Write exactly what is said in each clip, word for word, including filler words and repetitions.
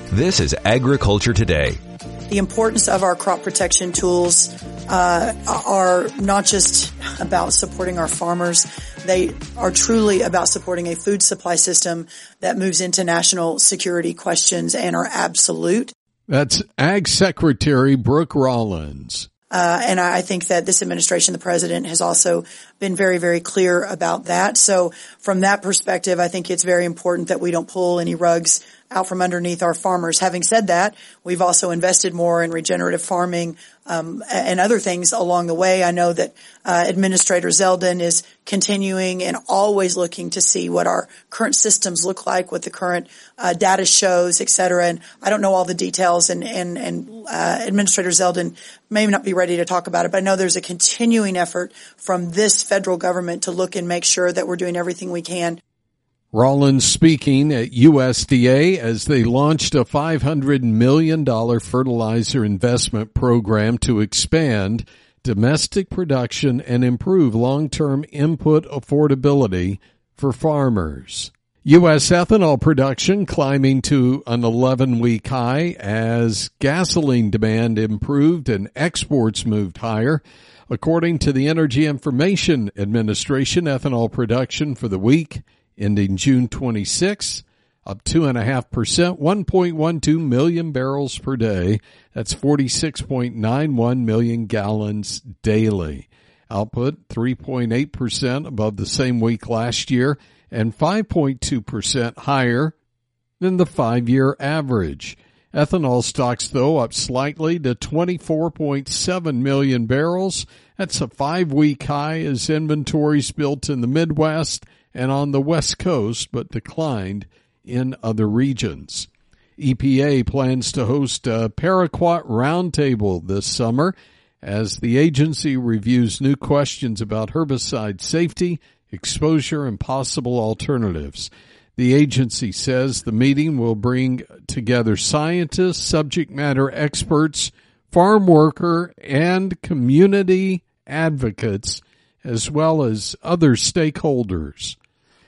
This is Agriculture Today. The importance of our crop protection tools uh, are not just about supporting our farmers. They are truly about supporting a food supply system that moves into national security questions and are absolute. That's Ag Secretary Brooke Rollins. Uh, and I think that this administration, the president, has also been very, very clear about that. So from that perspective, I think it's very important that we don't pull any rugs out from underneath our farmers. Having said that, we've also invested more in regenerative farming um, and other things along the way. I know that uh, Administrator Zeldin is continuing and always looking to see what our current systems look like, what the current uh, data shows, et cetera. And I don't know all the details, and, and, and uh, Administrator Zeldin may not be ready to talk about it, but I know there's a continuing effort from this federal government to look and make sure that we're doing everything we can. Rollins speaking at U S D A as they launched a five hundred million dollars fertilizer investment program to expand domestic production and improve long-term input affordability for farmers. U S ethanol production climbing to an eleven-week high as gasoline demand improved and exports moved higher. According to the Energy Information Administration, ethanol production for the week ending June twenty-sixth, up two point five percent, one point one two million barrels per day. That's forty-six point nine one million gallons daily. Output three point eight percent above the same week last year and five point two percent higher than the five-year average. Ethanol stocks, though, up slightly to twenty-four point seven million barrels. That's a five-week high as inventories built in the Midwest and on the West Coast, but declined in other regions. E P A plans to host a Paraquat Roundtable this summer as the agency reviews new questions about herbicide safety, exposure, and possible alternatives. The agency says the meeting will bring together scientists, subject matter experts, farm worker, and community advocates, as well as other stakeholders.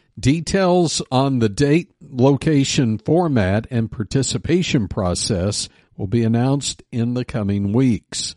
Details on the date, location, format, and participation process will be announced in the coming weeks.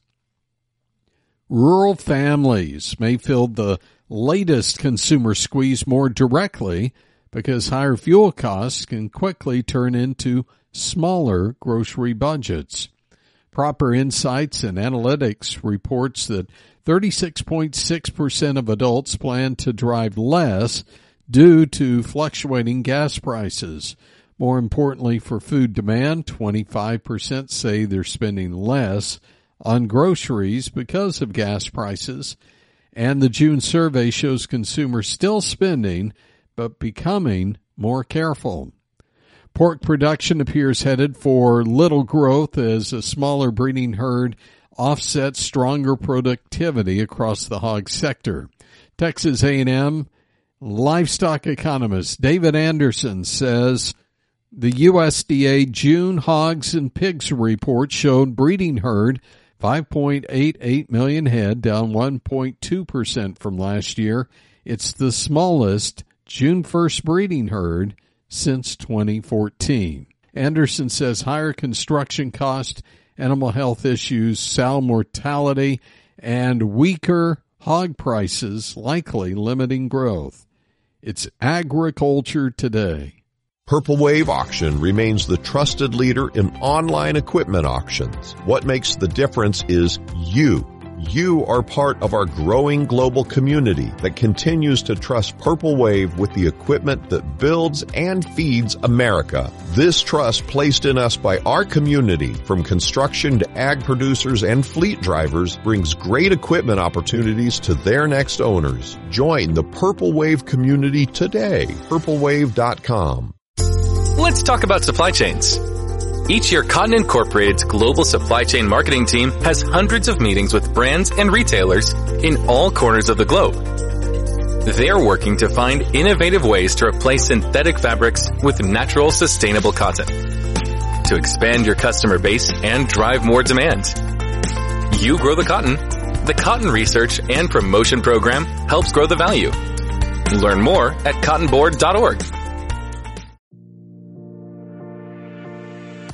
Rural families may feel the latest consumer squeeze more directly because higher fuel costs can quickly turn into smaller grocery budgets. Proper Insights and Analytics reports that thirty-six point six percent of adults plan to drive less due to fluctuating gas prices. More importantly, for food demand, twenty-five percent say they're spending less on groceries because of gas prices. And the June survey shows consumers still spending, but becoming more careful. Pork production appears headed for little growth as a smaller breeding herd offsets stronger productivity across the hog sector. Texas A and M livestock economist David Anderson says the U S D A June hogs and pigs report showed breeding herd five point eight eight million head, down one point two percent from last year. It's the smallest June first breeding herd since twenty fourteen. Anderson says higher construction cost, animal health issues, sow mortality, and weaker hog prices likely limiting growth. It's Agriculture Today. Purple Wave Auction remains the trusted leader in online equipment auctions. What makes the difference is you. You are part of our growing global community that continues to trust Purple Wave with the equipment that builds and feeds America. This trust placed in us by our community, from construction to ag producers and fleet drivers, brings great equipment opportunities to their next owners. Join the Purple Wave community today. purple wave dot com. Let's talk about supply chains. Each year, Cotton Incorporated's global supply chain marketing team has hundreds of meetings with brands and retailers in all corners of the globe. They're working to find innovative ways to replace synthetic fabrics with natural, sustainable cotton, to expand your customer base and drive more demand. You grow the cotton. The Cotton Research and Promotion Program helps grow the value. Learn more at cotton board dot org.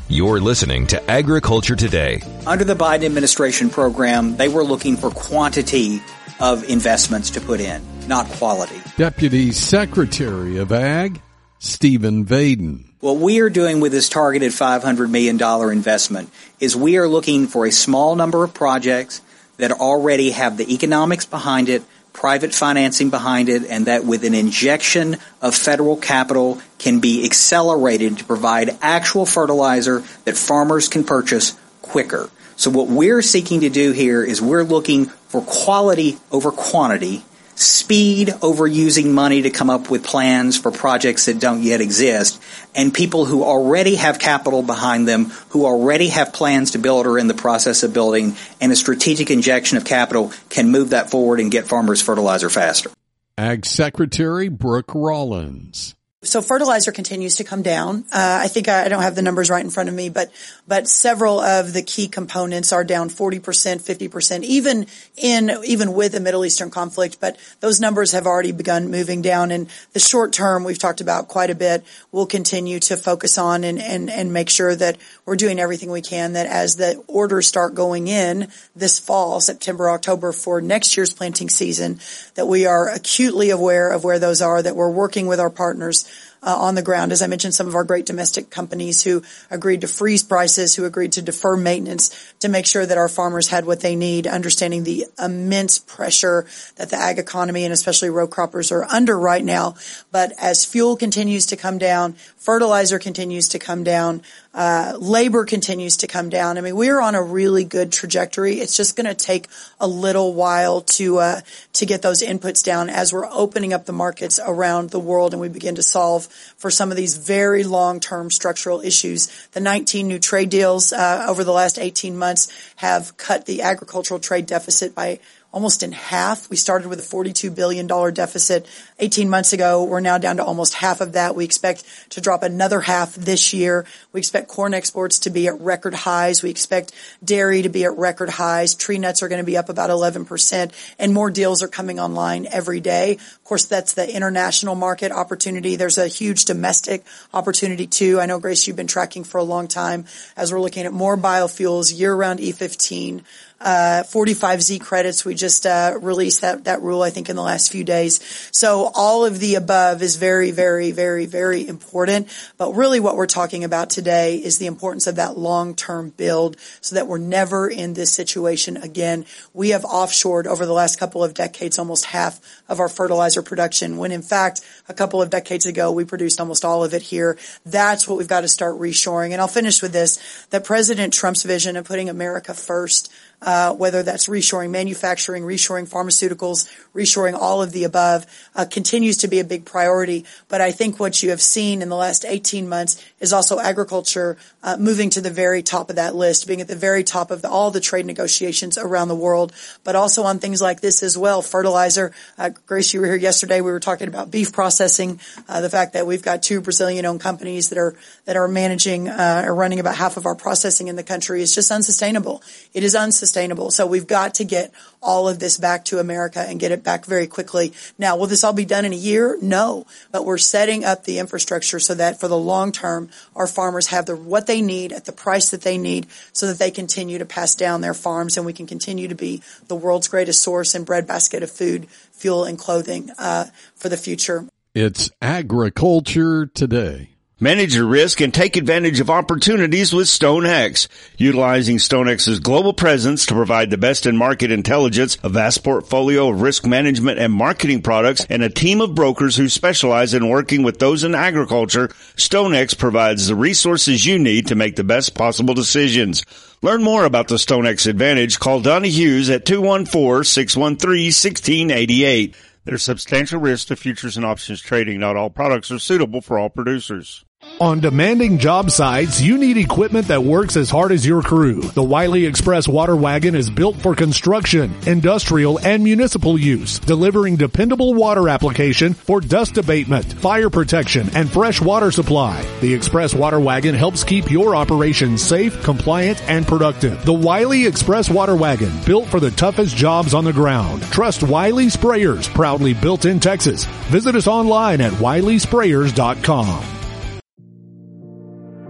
You're listening to Agriculture Today. Under the Biden administration program, they were looking for quantity of investments to put in, not quality. Deputy Secretary of Ag, Stephen Vaden. What we are doing with this targeted five hundred million dollars investment is we are looking for a small number of projects that already have the economics behind it, private financing behind it, and that with an injection of federal capital can be accelerated to provide actual fertilizer that farmers can purchase quicker. So what we're seeking to do here is we're looking for quality over quantity, speed over using money to come up with plans for projects that don't yet exist, and people who already have capital behind them, who already have plans to build or in the process of building, and a strategic injection of capital can move that forward and get farmers fertilizer faster. Ag Secretary Brooke Rollins. So fertilizer continues to come down. Uh, I think I, I don't have the numbers right in front of me, but but several of the key components are down forty percent, fifty percent, even in even with the Middle Eastern conflict. But those numbers have already begun moving down. And the short term, we've talked about quite a bit. We'll continue to focus on and and and make sure that we're doing everything we can. That as the orders start going in this fall, September, October for next year's planting season, that we are acutely aware of where those are. That we're working with our partners Uh, on the ground. As I mentioned, some of our great domestic companies who agreed to freeze prices, who agreed to defer maintenance to make sure that our farmers had what they need, understanding the immense pressure that the ag economy and especially row croppers are under right now. But as fuel continues to come down, fertilizer continues to come down, uh, labor continues to come down. I mean, we're on a really good trajectory. It's just going to take a little while to, uh, to get those inputs down as we're opening up the markets around the world and we begin to solve for some of these very long-term structural issues. The nineteen new trade deals uh, over the last eighteen months have cut the agricultural trade deficit by almost in half. We started with a forty-two billion dollars deficit eighteen months ago. We're now down to almost half of that. We expect to drop another half this year. We expect corn exports to be at record highs. We expect dairy to be at record highs. Tree nuts are going to be up about eleven percent, and more deals are coming online every day. Of course, that's the international market opportunity. There's a huge domestic opportunity too. I know, Grace, you've been tracking for a long time as we're looking at more biofuels, year-round E fifteen, Uh, forty-five Z credits. We just, uh, released that, that rule, I think, in the last few days. So all of the above is very, very, very, very important. But really what we're talking about today is the importance of that long-term build so that we're never in this situation again. We have offshored over the last couple of decades almost half of our fertilizer production, when in fact, a couple of decades ago, we produced almost all of it here. That's what we've got to start reshoring. And I'll finish with this, that President Trump's vision of putting America first, Uh, whether that's reshoring manufacturing, reshoring pharmaceuticals, reshoring all of the above, uh, continues to be a big priority. But I think what you have seen in the last eighteen months is also agriculture uh, moving to the very top of that list, being at the very top of the, all the trade negotiations around the world, but also on things like this as well. Fertilizer. Uh, Grace, you were here yesterday. We were talking about beef processing, uh, the fact that we've got two Brazilian-owned companies that are that are managing uh, or running about half of our processing in the country. Is just unsustainable. It is unsustainable. Sustainable. So we've got to get all of this back to America and get it back very quickly. Now, will this all be done in a year? No, but we're setting up the infrastructure so that for the long term, our farmers have the what they need at the price that they need so that they continue to pass down their farms and we can continue to be the world's greatest source and breadbasket of food, fuel, and clothing uh, for the future. It's Agriculture Today. Manage your risk and take advantage of opportunities with StoneX. Utilizing StoneX's global presence to provide the best in market intelligence, a vast portfolio of risk management and marketing products, and a team of brokers who specialize in working with those in agriculture, StoneX provides the resources you need to make the best possible decisions. Learn more about the StoneX Advantage. Call Donnie Hughes at two one four, six one three, one six eight eight. There's substantial risk to futures and options trading. Not all products are suitable for all producers. On demanding job sites, you need equipment that works as hard as your crew. The Wiley Express Water Wagon is built for construction, industrial, and municipal use, delivering dependable water application for dust abatement, fire protection, and fresh water supply. The Express Water Wagon helps keep your operation safe, compliant, and productive. The Wiley Express Water Wagon, built for the toughest jobs on the ground. Trust Wiley Sprayers, proudly built in Texas. Visit us online at wiley sprayers dot com.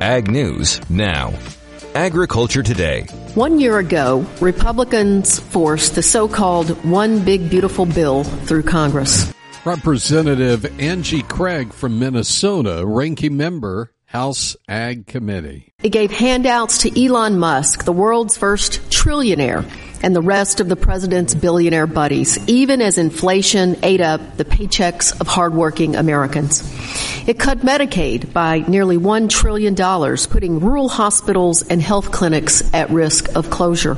Ag News now. Agriculture Today. One year ago, Republicans forced the so-called One Big Beautiful Bill through Congress. Representative Angie Craig from Minnesota, ranking member, House Ag Committee. It gave handouts to Elon Musk, the world's first trillionaire, and the rest of the president's billionaire buddies, even as inflation ate up the paychecks of hardworking Americans. It cut Medicaid by nearly one trillion dollars, putting rural hospitals and health clinics at risk of closure.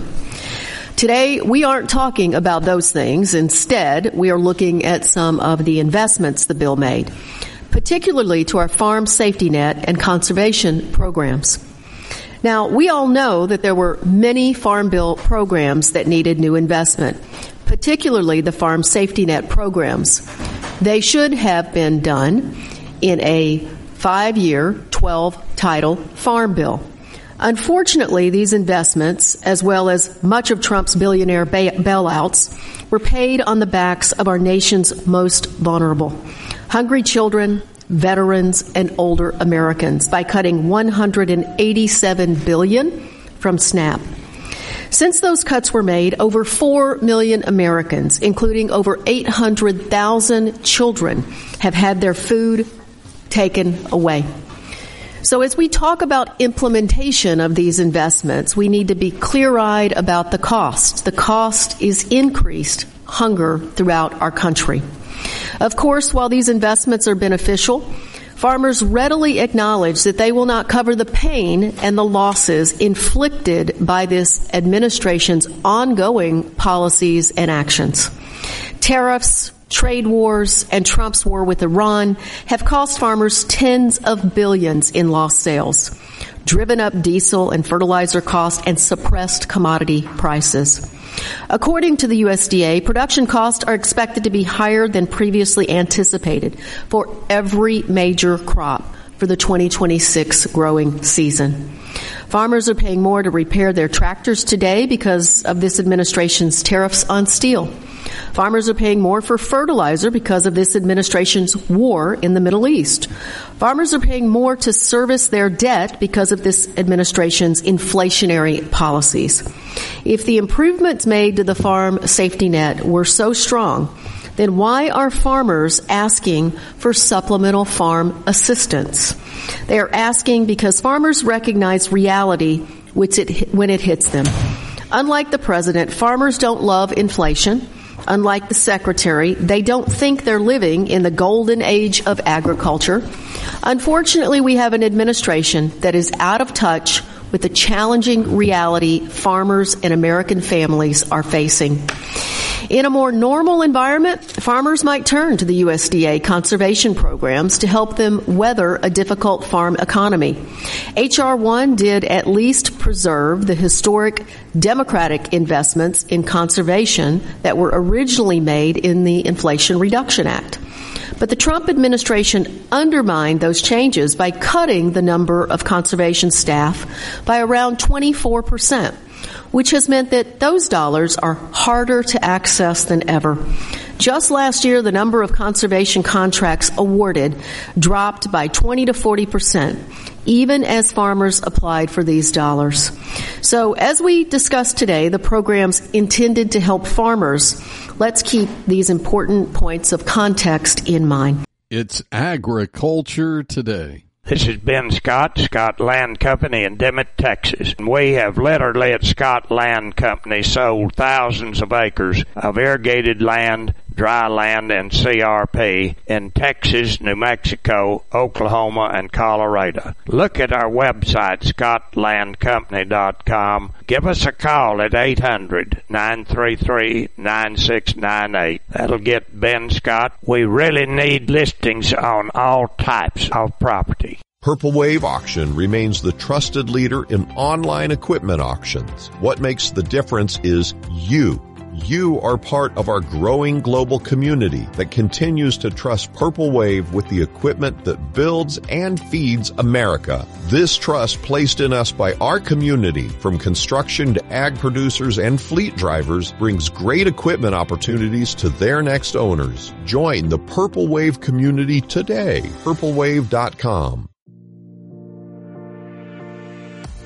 Today, we aren't talking about those things. Instead, we are looking at some of the investments the bill made, particularly to our farm safety net and conservation programs. Now, we all know that there were many Farm Bill programs that needed new investment, particularly the Farm Safety Net programs. They should have been done in a five-year, twelve-title Farm Bill. Unfortunately, these investments, as well as much of Trump's billionaire bailouts, were paid on the backs of our nation's most vulnerable, hungry children, veterans, and older Americans by cutting one hundred eighty-seven billion dollars from SNAP. Since those cuts were made, over four million Americans, including over eight hundred thousand children, have had their food taken away. So as we talk about implementation of these investments, we need to be clear-eyed about the cost. The cost is increased hunger throughout our country. Of course, while these investments are beneficial, farmers readily acknowledge that they will not cover the pain and the losses inflicted by this administration's ongoing policies and actions. Tariffs, trade wars, and Trump's war with Iran have cost farmers tens of billions in lost sales, driven up diesel and fertilizer costs, and suppressed commodity prices. According to the U S D A, production costs are expected to be higher than previously anticipated for every major crop for the twenty twenty-six growing season. Farmers are paying more to repair their tractors today because of this administration's tariffs on steel. Farmers are paying more for fertilizer because of this administration's war in the Middle East. Farmers are paying more to service their debt because of this administration's inflationary policies. If the improvements made to the farm safety net were so strong, then why are farmers asking for supplemental farm assistance? They are asking because farmers recognize reality which it, when it hits them. Unlike the president, farmers don't love inflation. Unlike the secretary, they don't think they're living in the golden age of agriculture. Unfortunately, we have an administration that is out of touch with the challenging reality farmers and American families are facing. In a more normal environment, farmers might turn to the U S D A conservation programs to help them weather a difficult farm economy. H R one did at least preserve the historic Democratic investments in conservation that were originally made in the Inflation Reduction Act. But the Trump administration undermined those changes by cutting the number of conservation staff by around twenty-four percent. Which has meant that those dollars are harder to access than ever. Just last year, the number of conservation contracts awarded dropped by twenty to forty percent, even as farmers applied for these dollars. So as we discussed today, the programs intended to help farmers, let's keep these important points of context in mind. It's Agriculture Today. This is Ben Scott, Scott Land Company in Dimmitt, Texas. We have literally at Scott Land Company sold thousands of acres of irrigated land, dry land, and C R P in Texas, New Mexico, Oklahoma, and Colorado. Look at our website, scott land company dot com. Give us a call at eight hundred, nine three three, nine six nine eight. That'll get Ben Scott. We really need listings on all types of property. Purple Wave Auction remains the trusted leader in online equipment auctions. What makes the difference is you. You are part of our growing global community that continues to trust Purple Wave with the equipment that builds and feeds America. This trust placed in us by our community, from construction to ag producers and fleet drivers, brings great equipment opportunities to their next owners. Join the Purple Wave community today. purple wave dot com.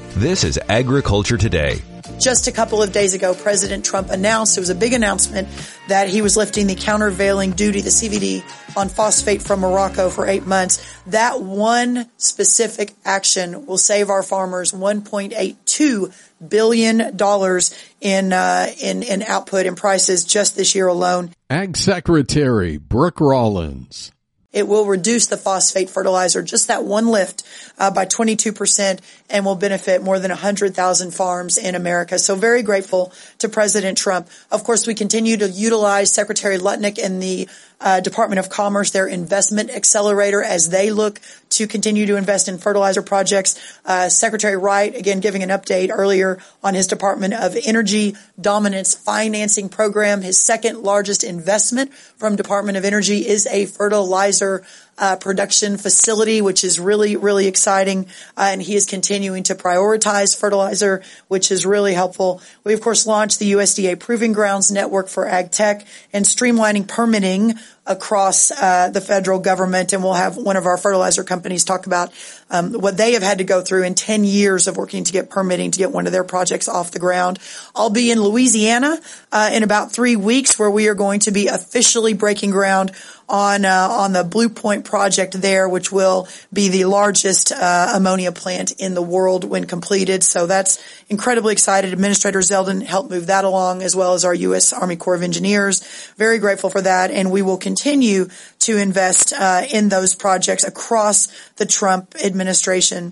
This is Agriculture Today. Just a couple of days ago, President Trump announced, it was a big announcement, that he was lifting the countervailing duty, the C V D, on phosphate from Morocco for eight months. That one specific action will save our farmers one point eight two billion dollars in, uh, in, in output and prices just this year alone. Ag Secretary Brooke Rollins. It will reduce the phosphate fertilizer, just that one lift, uh, by twenty-two percent, and will benefit more than one hundred thousand farms in America. So very grateful to President Trump. Of course, we continue to utilize Secretary Lutnick and the uh, Department of Commerce, their investment accelerator, as they look to continue to invest in fertilizer projects. Uh, Secretary Wright, again, giving an update earlier on his Department of Energy Dominance Financing Program. His second largest investment from Department of Energy is a fertilizer Uh, production facility, which is really, really exciting. Uh, and he is continuing to prioritize fertilizer, which is really helpful. We, of course, launched the U S D A Proving Grounds Network for Ag Tech and streamlining permitting across uh, the federal government. And we'll have one of our fertilizer companies talk about um, what they have had to go through in ten years of working to get permitting to get one of their projects off the ground. I'll be in Louisiana uh, in about three weeks where we are going to be officially breaking ground on uh, on the Blue Point project there, which will be the largest uh, ammonia plant in the world when completed. So that's incredibly excited. Administrator Zeldin helped move that along, as well as our U S Army Corps of Engineers. Very grateful for that, and we will continue to invest uh, in those projects across the Trump administration.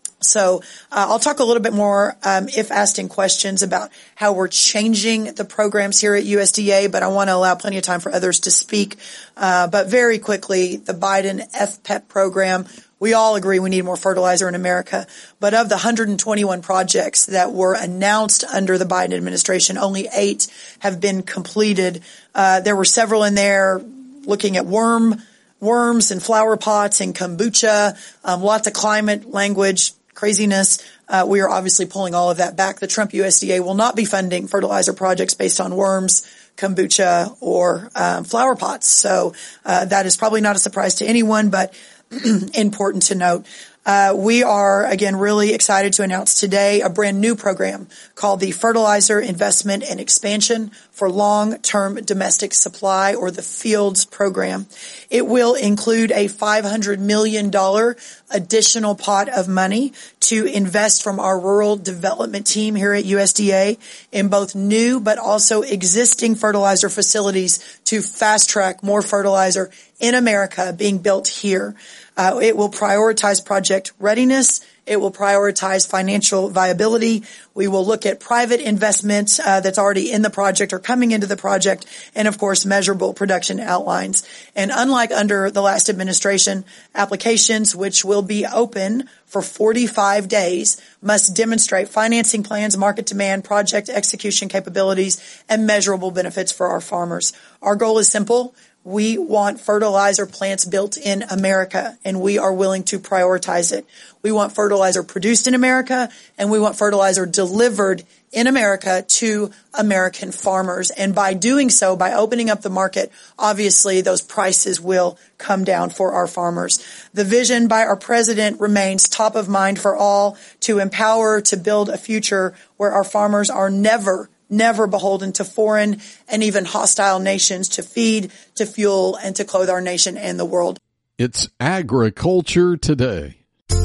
So uh, I'll talk a little bit more, um, if asked in questions, about how we're changing the programs here at U S D A, but I want to allow plenty of time for others to speak. Uh, but very quickly, the Biden F P E P program, we all agree we need more fertilizer in America. But of the one hundred twenty-one projects that were announced under the Biden administration, only eight have been completed. Uh, there were several in there looking at worm, worms and flower pots and kombucha, um, lots of climate language. Craziness. Uh, we are obviously pulling all of that back. The Trump U S D A will not be funding fertilizer projects based on worms, kombucha, or um, flower pots. So uh, that is probably not a surprise to anyone, but important to note. Uh, we are, again, really excited to announce today a brand new program called the Fertilizer Investment and Expansion for Long-Term Domestic Supply, or the FIELDS program. It will include a five hundred million dollars additional pot of money to invest from our rural development team here at U S D A in both new but also existing fertilizer facilities to fast track more fertilizer in America being built here. Uh, it will prioritize project readiness. It will prioritize financial viability. We will look at private investments uh, that's already in the project or coming into the project, and of course measurable production outlines. And unlike under the last administration, applications which will be open for forty-five days must demonstrate financing plans, market demand, project execution capabilities, and measurable benefits for our farmers. Our goal is simple. We want fertilizer plants built in America, and we are willing to prioritize it. We want fertilizer produced in America, and we want fertilizer delivered in America to American farmers. And by doing so, by opening up the market, obviously those prices will come down for our farmers. The vision by our president remains top of mind for all, to empower, to build a future where our farmers are never never beholden to foreign and even hostile nations to feed, to fuel, and to clothe our nation and the world. It's Agriculture Today.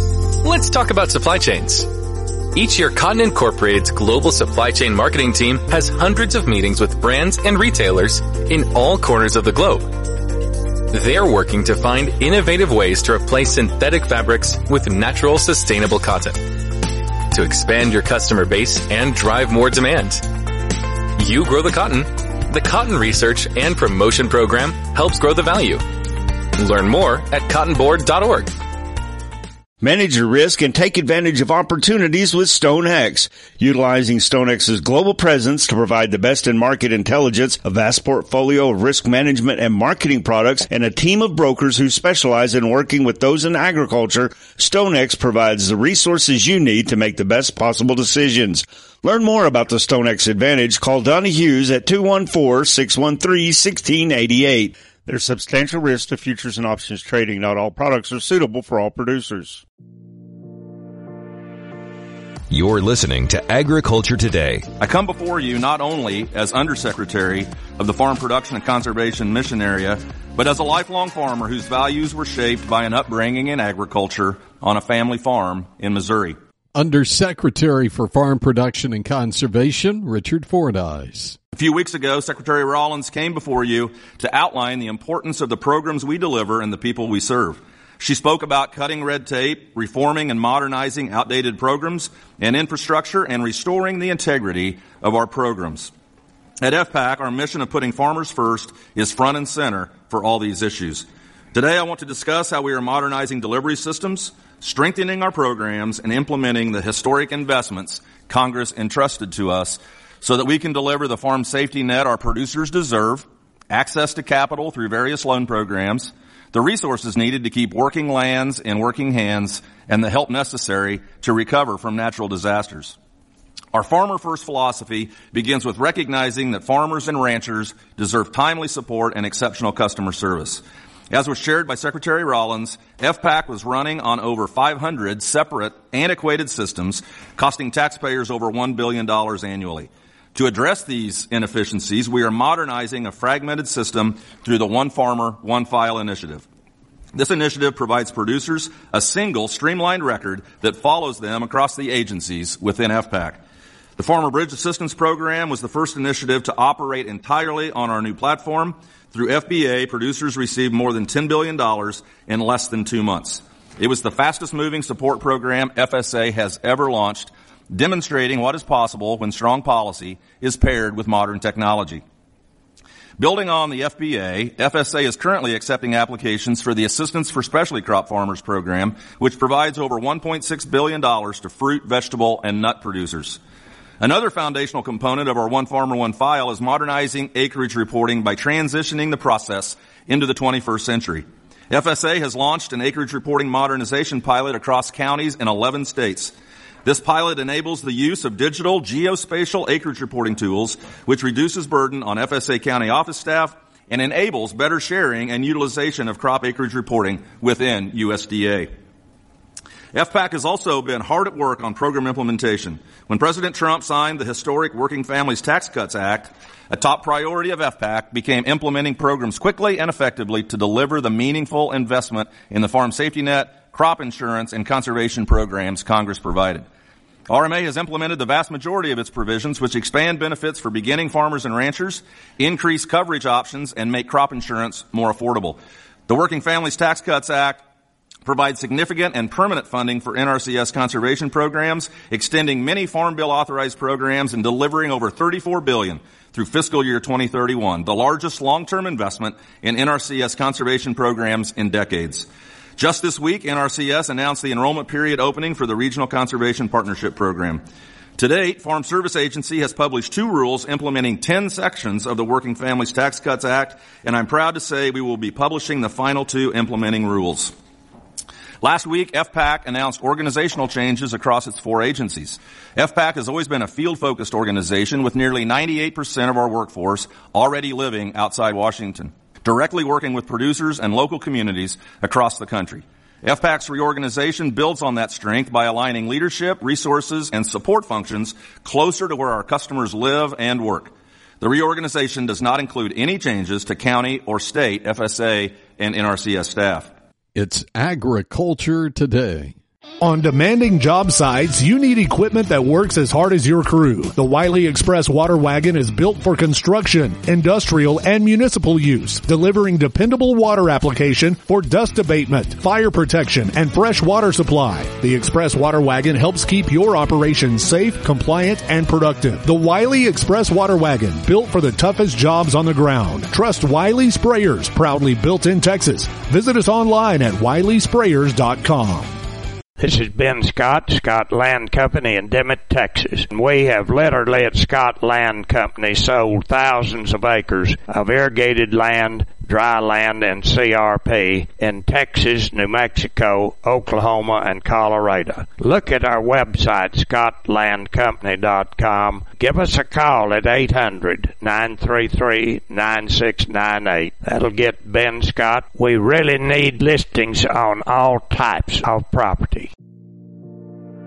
Let's talk about supply chains. Each year, Cotton Incorporated's global supply chain marketing team has hundreds of meetings with brands and retailers in all corners of the globe. They're working to find innovative ways to replace synthetic fabrics with natural, sustainable cotton, to expand your customer base and drive more demand. You grow the cotton. The Cotton Research and Promotion Program helps grow the value. Learn more at cotton board dot org. Manage your risk and take advantage of opportunities with StoneX. Utilizing StoneX's global presence to provide the best in market intelligence, a vast portfolio of risk management and marketing products, and a team of brokers who specialize in working with those in agriculture, StoneX provides the resources you need to make the best possible decisions. Learn more about the StoneX Advantage. Call Donnie Hughes at two one four, six one three, one six eight eight. There's substantial risk to futures and options trading. Not all products are suitable for all producers. You're listening to Agriculture Today. I come before you not only as Undersecretary of the Farm Production and Conservation Mission Area, but as a lifelong farmer whose values were shaped by an upbringing in agriculture on a family farm in Missouri. Undersecretary for Farm Production and Conservation, Richard Fordyce. A few weeks ago, Secretary Rollins came before you to outline the importance of the programs we deliver and the people we serve. She spoke about cutting red tape, reforming and modernizing outdated programs and infrastructure, and restoring the integrity of our programs. At F PAC, our mission of putting farmers first is front and center for all these issues. Today, I want to discuss how we are modernizing delivery systems, strengthening our programs, and implementing the historic investments Congress entrusted to us so that we can deliver the farm safety net our producers deserve, access to capital through various loan programs, the resources needed to keep working lands in working hands, and the help necessary to recover from natural disasters. Our Farmer First philosophy begins with recognizing that farmers and ranchers deserve timely support and exceptional customer service. As was shared by Secretary Rollins, F PAC was running on over five hundred separate, antiquated systems, costing taxpayers over one billion dollars annually. To address these inefficiencies, we are modernizing a fragmented system through the One Farmer, One File initiative. This initiative provides producers a single, streamlined record that follows them across the agencies within F PAC. The Farmer Bridge Assistance Program was the first initiative to operate entirely on our new platform. Through F B A, producers received more than ten billion dollars in less than two months. It was the fastest-moving support program F S A has ever launched, demonstrating what is possible when strong policy is paired with modern technology. Building on the F B A, F S A is currently accepting applications for the Assistance for Specialty Crop Farmers program, which provides over one point six billion dollars to fruit, vegetable, and nut producers. Another foundational component of our One Farmer, One File is modernizing acreage reporting by transitioning the process into the twenty-first century. F S A has launched an acreage reporting modernization pilot across counties in eleven states. This pilot enables the use of digital geospatial acreage reporting tools, which reduces burden on F S A county office staff and enables better sharing and utilization of crop acreage reporting within U S D A. F PAC has also been hard at work on program implementation. When President Trump signed the historic Working Families Tax Cuts Act, a top priority of F PAC became implementing programs quickly and effectively to deliver the meaningful investment in the farm safety net, crop insurance, and conservation programs Congress provided. R M A has implemented the vast majority of its provisions, which expand benefits for beginning farmers and ranchers, increase coverage options, and make crop insurance more affordable. The Working Families Tax Cuts Act provides significant and permanent funding for N R C S conservation programs, extending many Farm Bill authorized programs and delivering over thirty-four billion dollars through fiscal year twenty thirty-one, the largest long-term investment in N R C S conservation programs in decades. Just this week, N R C S announced the enrollment period opening for the Regional Conservation Partnership Program. To date, Farm Service Agency has published two rules implementing ten sections of the Working Families Tax Cuts Act, and I'm proud to say we will be publishing the final two implementing rules. Last week, F PAC announced organizational changes across its four agencies. F PAC has always been a field-focused organization with nearly ninety-eight percent of our workforce already living outside Washington, directly working with producers and local communities across the country. F PAC's reorganization builds on that strength by aligning leadership, resources, and support functions closer to where our customers live and work. The reorganization does not include any changes to county or state F S A and N R C S staff. It's Agriculture Today. On demanding job sites, you need equipment that works as hard as your crew. The Wiley Express water wagon is built for construction, industrial, and municipal use, delivering dependable water application for dust abatement, fire protection, and fresh water supply. The Express water wagon helps keep your operation safe, compliant, and productive. The Wiley Express water wagon, built for the toughest jobs on the ground. Trust Wiley Sprayers, proudly built in Texas. Visit us online at wiley sprayers dot com. This is Ben Scott, Scott Land Company in Dimmitt, Texas. We have literally at Scott Land Company sold thousands of acres of irrigated land, dry land, and C R P in Texas, New Mexico, Oklahoma, and Colorado. Look at our website, scott land company dot com. Give us a call at eight hundred, nine three three, nine six nine eight. That'll get Ben Scott. We really need listings on all types of property.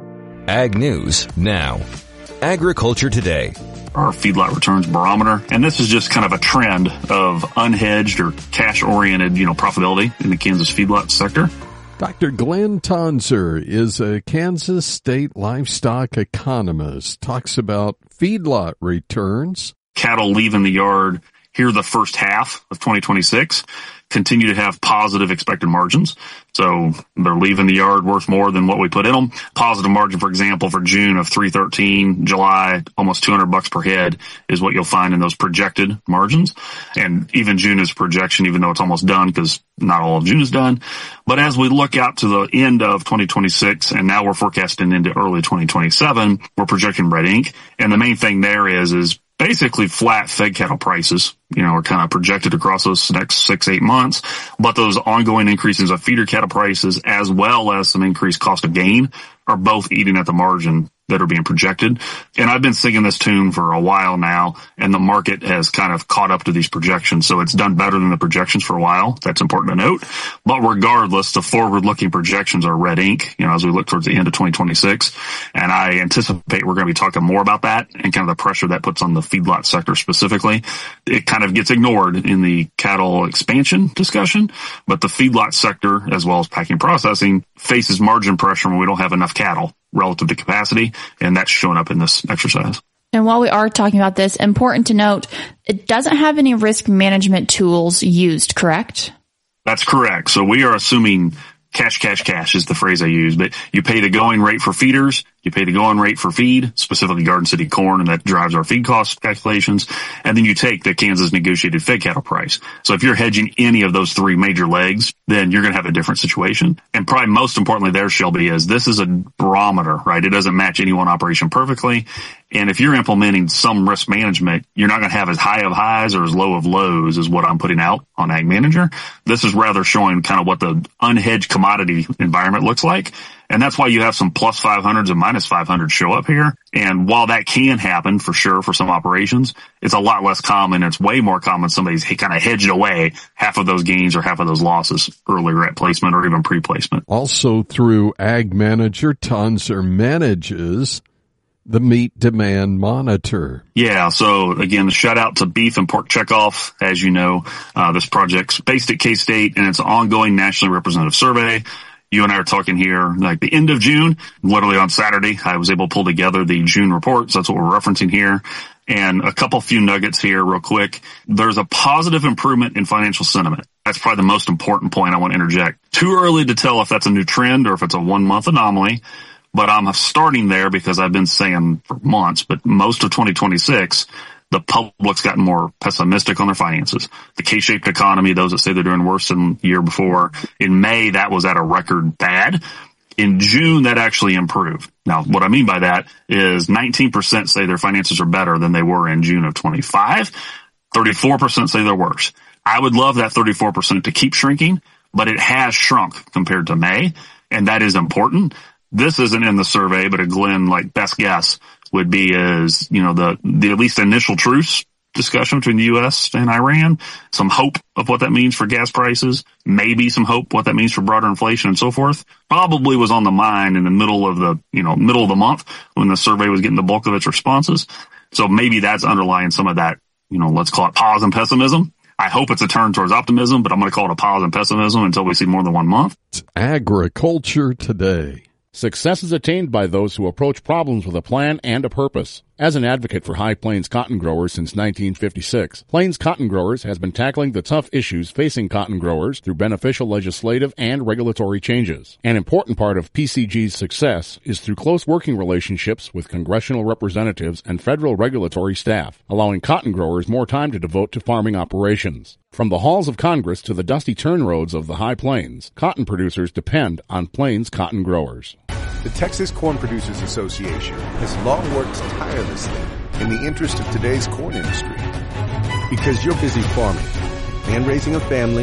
Ag News now. Agriculture Today. Our feedlot returns barometer, and this is just kind of a trend of unhedged or cash-oriented, you know, profitability in the Kansas feedlot sector. Doctor Glenn Tonser is a Kansas state livestock economist, talks about feedlot returns. Cattle leaving the yard here the first half of twenty twenty-six continue to have positive expected margins. So they're leaving the yard worth more than what we put in them. Positive margin, for example, for June of three thirteen, July, almost two hundred bucks per head is what you'll find in those projected margins. And even June is projection, even though it's almost done because not all of June is done. But as we look out to the end of twenty twenty-six, and now we're forecasting into early twenty twenty-seven, we're projecting red ink. And the main thing there is, is basically flat fed cattle prices, you know, are kind of projected across those next six, eight months. But those ongoing increases of feeder cattle prices, as well as some increased cost of gain, are both eating at the margin that are being projected. And I've been singing this tune for a while now, and the market has kind of caught up to these projections. So it's done better than the projections for a while. That's important to note. But regardless, the forward-looking projections are red ink, you know, as we look towards the end of twenty twenty-six. And I anticipate we're going to be talking more about that and kind of the pressure that puts on the feedlot sector specifically. It kind of gets ignored in the cattle expansion discussion, but the feedlot sector, as well as packing processing, faces margin pressure when we don't have enough cattle relative to capacity, and that's showing up in this exercise. And while we are talking about this, important to note, it doesn't have any risk management tools used, correct? That's correct. So we are assuming cash, cash, cash is the phrase I use, but you pay the going rate for feeders, you pay the going rate for feed, specifically Garden City corn, and that drives our feed cost calculations. And then you take the Kansas negotiated fed cattle price. So if you're hedging any of those three major legs, then you're going to have a different situation. And probably most importantly there, Shelby, is this is a barometer, right? It doesn't match any one operation perfectly. And if you're implementing some risk management, you're not going to have as high of highs or as low of lows as what I'm putting out on Ag Manager. This is rather showing kind of what the unhedged commodity environment looks like. And that's why you have some plus five hundreds and minus five hundreds show up here. And while that can happen for sure for some operations, it's a lot less common. It's way more common somebody's kind of hedged away half of those gains or half of those losses earlier at placement or even pre-placement. Also through Ag Manager, Tonser manages the meat demand monitor. Yeah. So again, a shout out to Beef and Pork Checkoff. As you know, uh, this project's based at K-State, and it's an ongoing nationally representative survey. You and I are talking here like the end of June, literally on Saturday. I was able to pull together the June reports. That's what we're referencing here. And a couple few nuggets here real quick. There's a positive improvement in financial sentiment. That's probably the most important point I want to interject. Too early to tell if that's a new trend or if it's a one month anomaly. But I'm starting there because I've been saying for months, but most of twenty twenty-six, the public's gotten more pessimistic on their finances. The K-shaped economy, those that say they're doing worse than the year before. In May, that was at a record bad. In June, that actually improved. Now, what I mean by that is nineteen percent say their finances are better than they were in June of twenty-five. thirty-four percent say they're worse. I would love that thirty-four percent to keep shrinking, but it has shrunk compared to May, and that is important. This isn't in the survey, but a Glenn, like, best guess would be is, you know, the, the at least initial truce discussion between the U S and Iran, some hope of what that means for gas prices, maybe some hope what that means for broader inflation and so forth, probably was on the mind in the middle of the, you know, middle of the month when the survey was getting the bulk of its responses. So maybe that's underlying some of that, you know, let's call it pause and pessimism. I hope it's a turn towards optimism, but I'm going to call it a pause and pessimism until we see more than one month. It's Agriculture Today. Success is attained by those who approach problems with a plan and a purpose. As an advocate for High Plains cotton growers since nineteen fifty-six, Plains Cotton Growers has been tackling the tough issues facing cotton growers through beneficial legislative and regulatory changes. An important part of P C G's success is through close working relationships with congressional representatives and federal regulatory staff, allowing cotton growers more time to devote to farming operations. From the halls of Congress to the dusty turn roads of the High Plains, cotton producers depend on Plains Cotton Growers. The Texas Corn Producers Association has long worked tirelessly in the interest of today's corn industry. Because you're busy farming and raising a family,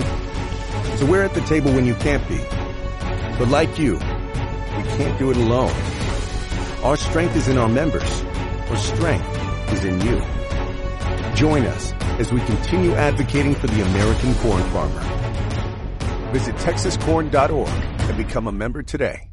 so we're at the table when you can't be. But like you, we can't do it alone. Our strength is in our members. Our strength is in you. Join us as we continue advocating for the American corn farmer. Visit texas corn dot org and become a member today.